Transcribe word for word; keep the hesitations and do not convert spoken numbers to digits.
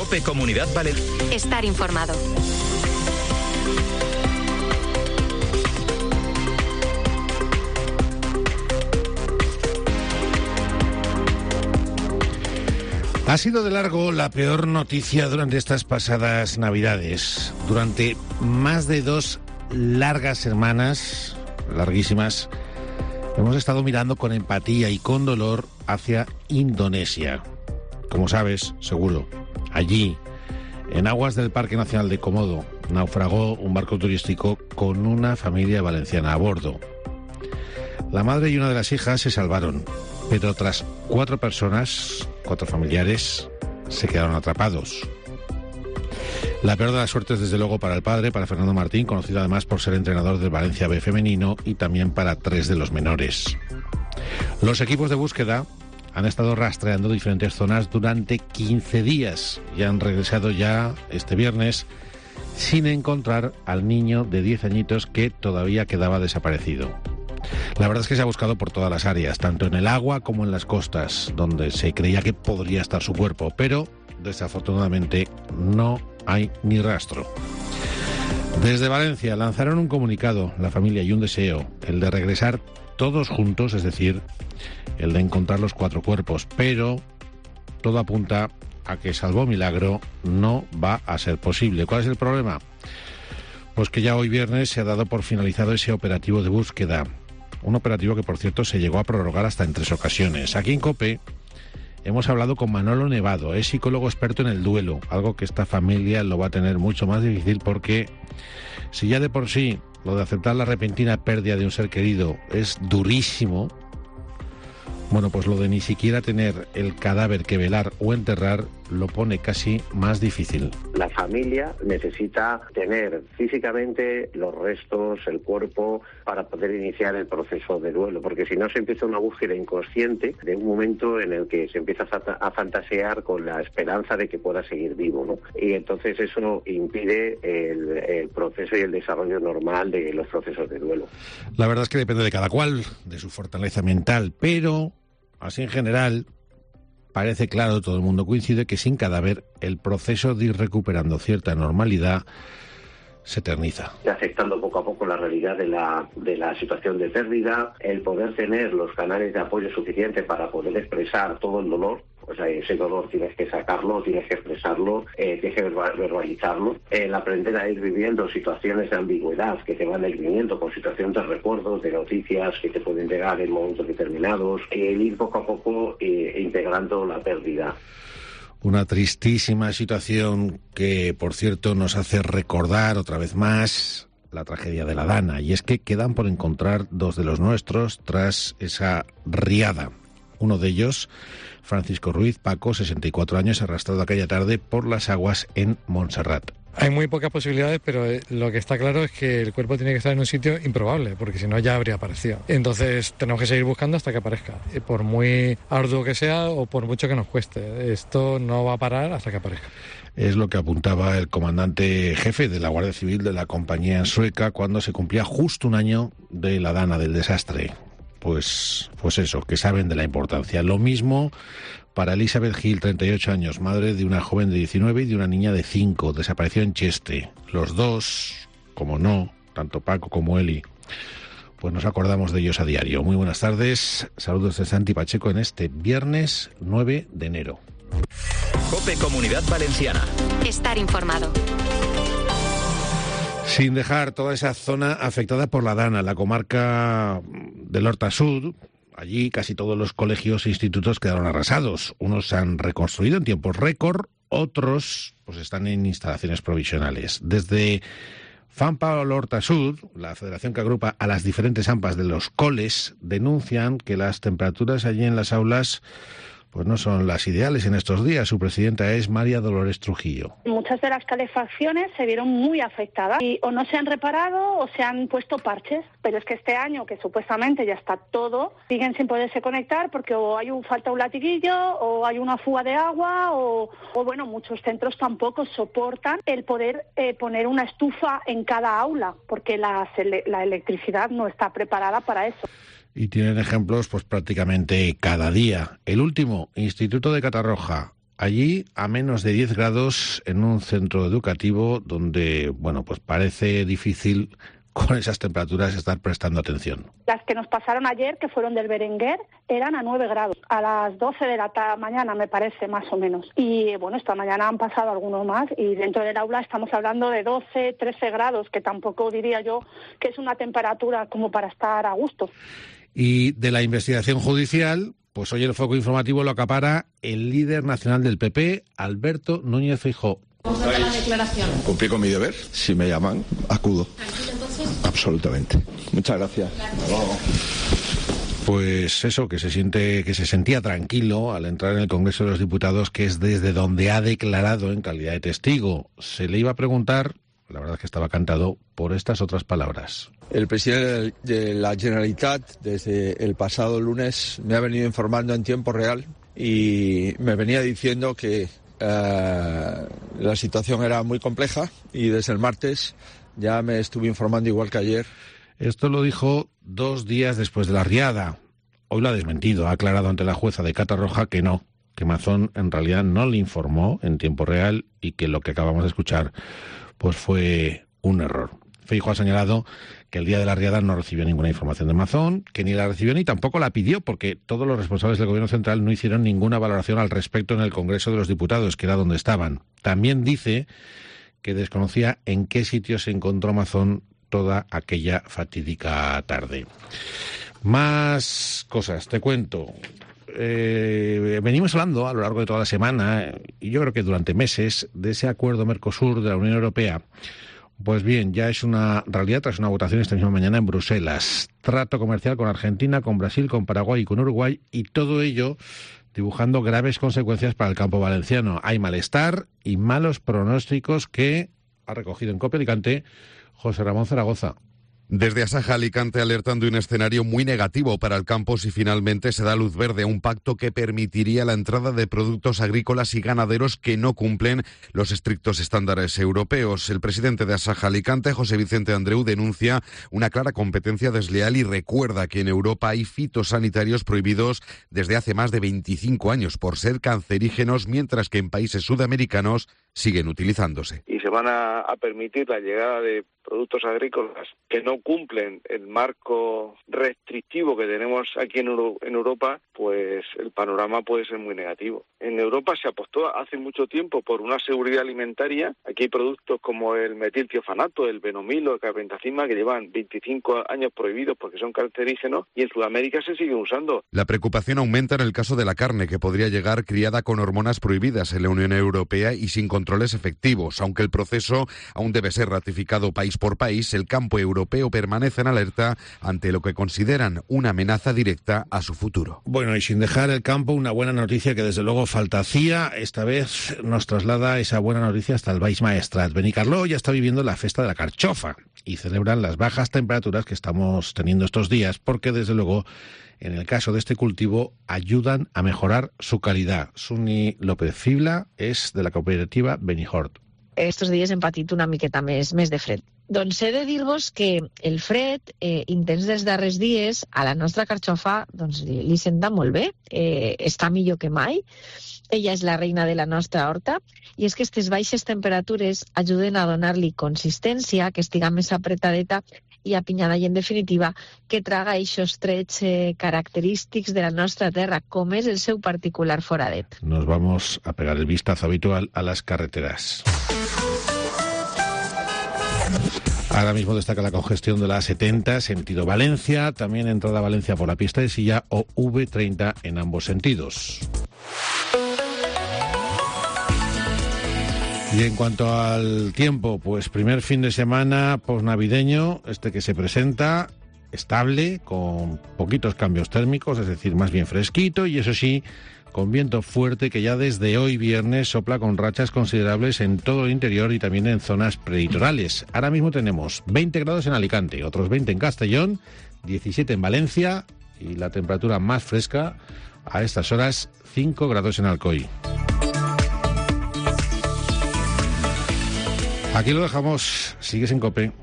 COPE Comunidad Valenciana. Estar informado. Ha sido de largo la peor noticia durante estas pasadas Navidades. Durante más de dos largas semanas, larguísimas, hemos estado mirando con empatía y con dolor hacia Indonesia. Como sabes, seguro, allí, en aguas del Parque Nacional de Komodo, naufragó un barco turístico con una familia valenciana a bordo. La madre y una de las hijas se salvaron, pero otras cuatro personas, cuatro familiares, se quedaron atrapados. La peor de las suertes, desde luego, para el padre, para Fernando Martín, conocido además por ser entrenador del Valencia B femenino, y también para tres de los menores. Los equipos de búsqueda han estado rastreando diferentes zonas durante quince días y han regresado ya este viernes sin encontrar al niño de diez añitos que todavía quedaba desaparecido. La verdad es que se ha buscado por todas las áreas, tanto en el agua como en las costas, donde se creía que podría estar su cuerpo, pero desafortunadamente no hay ni rastro. Desde Valencia lanzaron un comunicado, la familia, y un deseo, el de regresar todos juntos, es decir, el de encontrar los cuatro cuerpos, pero todo apunta a que, salvo milagro, no va a ser posible. ¿Cuál es el problema? Pues que ya hoy viernes se ha dado por finalizado ese operativo de búsqueda. Un operativo que, por cierto, se llegó a prorrogar hasta en tres ocasiones. Aquí en COPE hemos hablado con Manolo Nevado, es psicólogo experto en el duelo, algo que esta familia lo va a tener mucho más difícil porque si ya de por sí lo de aceptar la repentina pérdida de un ser querido es durísimo, bueno, pues lo de ni siquiera tener el cadáver que velar o enterrar lo pone casi más difícil. La familia necesita tener físicamente los restos, el cuerpo, para poder iniciar el proceso de duelo, porque si no se empieza una búsqueda inconsciente de un momento en el que se empieza a fantasear con la esperanza de que pueda seguir vivo, ¿no? Y entonces eso impide el, el proceso y el desarrollo normal de los procesos de duelo. La verdad es que depende de cada cual, de su fortaleza mental, pero así en general parece claro, todo el mundo coincide, que sin cadáver el proceso de ir recuperando cierta normalidad se eterniza. Aceptando poco a poco la realidad de la, de la situación de pérdida, el poder tener los canales de apoyo suficientes para poder expresar todo el dolor. O sea, ese dolor tienes que sacarlo, tienes que expresarlo, eh, tienes que verbalizarlo. El aprender a ir viviendo situaciones de ambigüedad que te van a ir viviendo con situaciones de recuerdos, de noticias que te pueden llegar en momentos determinados. El ir poco a poco eh, integrando la pérdida. Una tristísima situación que, por cierto, nos hace recordar otra vez más la tragedia de la Dana. Y es que quedan por encontrar dos de los nuestros tras esa riada. Uno de ellos, Francisco Ruiz Paco, sesenta y cuatro años, arrastrado aquella tarde por las aguas en Montserrat. Hay muy pocas posibilidades, pero lo que está claro es que el cuerpo tiene que estar en un sitio improbable, porque si no ya habría aparecido. Entonces tenemos que seguir buscando hasta que aparezca, por muy arduo que sea o por mucho que nos cueste. Esto no va a parar hasta que aparezca. Es lo que apuntaba el comandante jefe de la Guardia Civil de la compañía sueca cuando se cumplía justo un año de la Dana, del desastre. Pues, pues eso, que saben de la importancia. Lo mismo para Elizabeth Gil, treinta y ocho años, madre de una joven de diecinueve y de una niña de cinco, desapareció en Cheste. Los dos, como no, tanto Paco como Eli, pues nos acordamos de ellos a diario. Muy buenas tardes, saludos de Santi Pacheco en este viernes nueve de enero. COPE Comunidad Valenciana. Estar informado. Sin dejar toda esa zona afectada por la Dana, la comarca del Horta Sud. Allí casi todos los colegios e institutos quedaron arrasados. Unos se han reconstruido en tiempos récord, otros pues están en instalaciones provisionales. Desde FAMPA Horta Sud, la federación que agrupa a las diferentes AMPAs de los coles, denuncian que las temperaturas allí en las aulas pues no son las ideales en estos días. Su presidenta es María Dolores Trujillo. Muchas de las calefacciones se vieron muy afectadas y o no se han reparado o se han puesto parches, pero es que este año, que supuestamente ya está todo, siguen sin poderse conectar porque o hay un falta un latiguillo o hay una fuga de agua o, o bueno, muchos centros tampoco soportan el poder eh, poner una estufa en cada aula porque la, la electricidad no está preparada para eso. Y tienen ejemplos pues prácticamente cada día. El último, Instituto de Catarroja. Allí, a menos de diez grados, en un centro educativo donde, bueno, pues parece difícil con esas temperaturas estar prestando atención. Las que nos pasaron ayer, que fueron del Berenguer, eran a nueve grados, a las doce de la ta- mañana, me parece, más o menos. Y bueno, esta mañana han pasado algunos más y dentro del aula estamos hablando de doce, trece grados, que tampoco diría yo que es una temperatura como para estar a gusto. Y de la investigación judicial, pues hoy el foco informativo lo acapara el líder nacional del P P, Alberto Núñez Feijóo. ¿Cómo trata la declaración? Cumplí con mi deber. Si me llaman, acudo. ¿Tranquilo entonces? Absolutamente. Muchas gracias. Hasta luego. Pues eso, que se siente, que se sentía tranquilo al entrar en el Congreso de los Diputados, que es desde donde ha declarado en calidad de testigo. Se le iba a preguntar, la verdad es que estaba cantado, por estas otras palabras. El presidente de la Generalitat, desde el pasado lunes, me ha venido informando en tiempo real y me venía diciendo que Uh, la situación era muy compleja y desde el martes ya me estuve informando igual que ayer. Esto lo dijo dos días después de la riada. Hoy lo ha desmentido, ha aclarado ante la jueza de Catarroja que no, que Mazón en realidad no le informó en tiempo real y que lo que acabamos de escuchar pues fue un error. Feijóo ha señalado que el día de la riada no recibió ninguna información de Mazón, que ni la recibió ni tampoco la pidió, porque todos los responsables del Gobierno Central no hicieron ninguna valoración al respecto en el Congreso de los Diputados, que era donde estaban. También dice que desconocía en qué sitio se encontró Mazón toda aquella fatídica tarde. Más cosas, te cuento. Eh, venimos hablando a lo largo de toda la semana, y yo creo que durante meses, de ese acuerdo Mercosur de la Unión Europea. Pues bien, ya es una realidad tras una votación esta misma mañana en Bruselas. Trato comercial con Argentina, con Brasil, con Paraguay y con Uruguay, y todo ello dibujando graves consecuencias para el campo valenciano. Hay malestar y malos pronósticos que ha recogido en Cope Alicante José Ramón Zaragoza. Desde Asaja Alicante alertan de un escenario muy negativo para el campo si finalmente se da luz verde a un pacto que permitiría la entrada de productos agrícolas y ganaderos que no cumplen los estrictos estándares europeos. El presidente de Asaja Alicante, José Vicente Andreu, denuncia una clara competencia desleal y recuerda que en Europa hay fitosanitarios prohibidos desde hace más de veinticinco años por ser cancerígenos, mientras que en países sudamericanos siguen utilizándose. Y se van a, a permitir la llegada de productos agrícolas que no cumplen el marco restrictivo que tenemos aquí en, Euro, en Europa, pues el panorama puede ser muy negativo. En Europa se apostó hace mucho tiempo por una seguridad alimentaria. Aquí hay productos como el metiltiofanato, el benomil o el carbendazima que llevan veinticinco años prohibidos porque son cancerígenos y en Sudamérica se siguen usando. La preocupación aumenta en el caso de la carne, que podría llegar criada con hormonas prohibidas en la Unión Europea y sin controles efectivos. Aunque el proceso aún debe ser ratificado país por país, el campo europeo permanece en alerta ante lo que consideran una amenaza directa a su futuro. Bueno, y sin dejar el campo, una buena noticia que desde luego falta hacía. Esta vez nos traslada esa buena noticia hasta el Baix Maestrat. Benicarló ya está viviendo la fiesta de la carchofa y celebran las bajas temperaturas que estamos teniendo estos días, porque desde luego, en el caso de este cultivo, ayudan a mejorar su calidad. Suni López Fibla és de la cooperativa Benihort. Estos dies hem patit una miqueta més, més de fred. Doncs he de dir-vos que el fred eh, intens dels darrers dies a la nostra carxofa doncs, li, li senta molt bé, eh, està millor que mai. Ella és la reina de la nostra horta i és que aquestes baixes temperatures ajuden a donar-li consistència, que estiga més apretadeta i apinyada i, en definitiva, que traga eixos trets eh, característics de la nostra terra, com és el seu particular foradet. Nos vamos a pegar el vistazo habitual a las carreteras. Ahora mismo destaca la congestión de la A setenta, sentido Valencia, también entrada a Valencia por la pista de Silla o V treinta en ambos sentidos. Y en cuanto al tiempo, pues primer fin de semana posnavideño, este que se presenta, estable, con poquitos cambios térmicos, es decir, más bien fresquito, y eso sí, con viento fuerte que ya desde hoy viernes sopla con rachas considerables en todo el interior y también en zonas prelitorales. Ahora mismo tenemos veinte grados en Alicante, otros veinte en Castellón, diecisiete en Valencia y la temperatura más fresca a estas horas, cinco grados en Alcoy. Aquí lo dejamos, sigues en COPE.